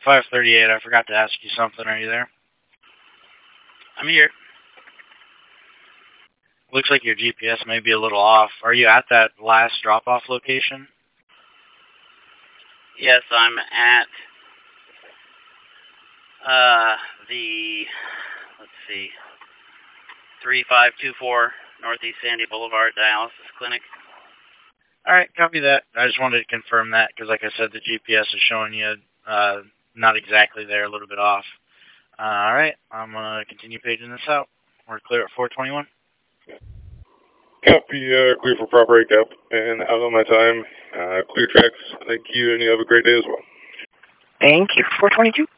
538, I forgot to ask you something. Are you there? I'm here. Looks like your GPS may be a little off. Are you at that last drop-off location? Yes, I'm at let's see, 3524 Northeast Sandy Boulevard Dialysis Clinic. All right, copy that. I just wanted to confirm that because, like I said, the GPS is showing you not exactly there, a little bit off. All right, I'm going to continue paging this out. We're clear at 421. Copy, clear for proper recap, and out on my time. Clear tracks. Thank you, and you have a great day as well. Thank you. 422.